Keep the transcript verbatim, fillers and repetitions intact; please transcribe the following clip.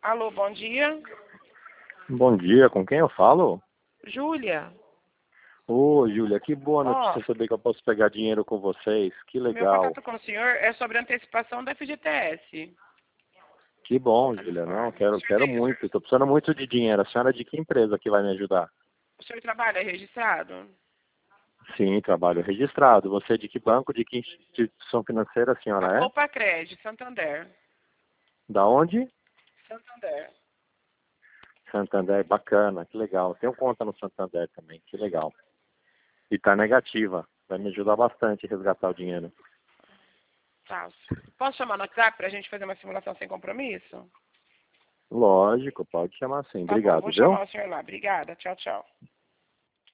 Alô, bom dia. Bom dia, com quem eu falo? Júlia. Ô, Júlia, que boa Ó, notícia saber que eu posso pegar dinheiro com vocês. Que meu legal. contato com o senhor é sobre antecipação da F G T S. Que bom, Júlia. Não, California. O quero, senhor, quero tem, o muito. senhor, Estou precisando muito de dinheiro. A senhora é de que empresa que vai me ajudar? o senhor trabalha registrado? Sim, trabalho registrado. Você é de que banco, de que instituição financeira a A senhora é? Poupa Crédito, Santander. Da onde? Santander. Santander, bacana, que legal. Tenho conta no Santander também, que legal. E tá negativa. Vai me ajudar bastante a resgatar o dinheiro. Tá. Posso chamar no WhatsApp para a gente fazer uma simulação sem compromisso? Lógico, pode chamar sim. Tá bom, Obrigado, vou viu? chamar o senhor lá. Obrigada. Tchau, tchau.